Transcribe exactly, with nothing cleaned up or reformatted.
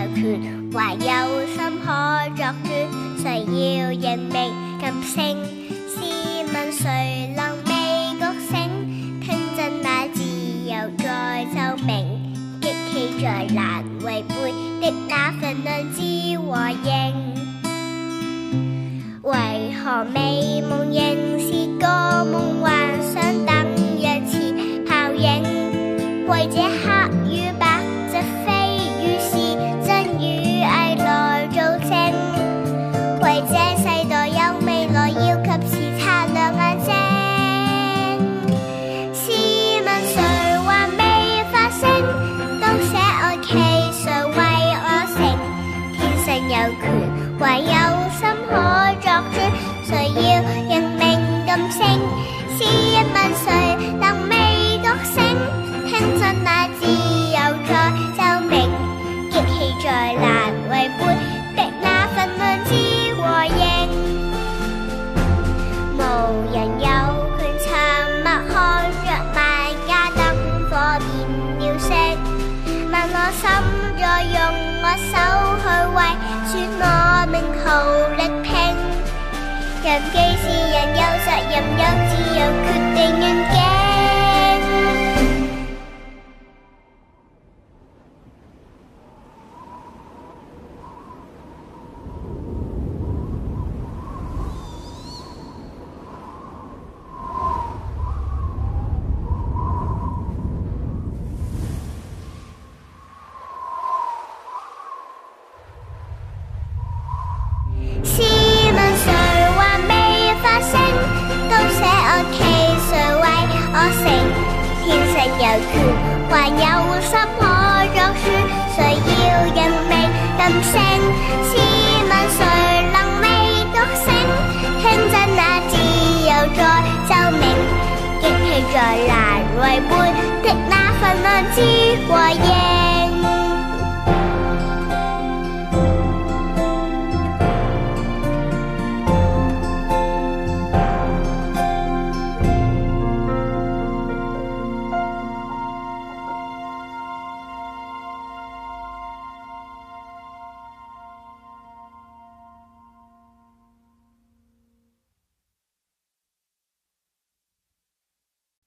權，還有心可作主，誰要認命禁聲？試問誰能未覺醒？聽真那自由在奏鳴，激氣在難違背的那份良知和應。為何美夢仍是個夢幻想，等一次泡影？為這黑與白，這非與是，真與偽來做證。為這世代有未來，要及時擦亮眼睛。試問誰還未發聲？都寫愛期，誰為我成？天生有權，唯有心可作主，誰要認命禁聲？試問誰能未覺醒？聽真那自由在奏鳴，激氣在難違背的那份良知和應。無人有權沉默看着萬家燈火變了色，問我心在用我手去為說我命途力拼。人既是人，有責任，有自由，決定願景。試問誰還未發聲？都寫我期，誰為我成？天生有權，還有心可作主，誰要認命禁聲？試問誰能未覺醒？聽真那自由在奏鳴，激氣在難違背的那份良知和應。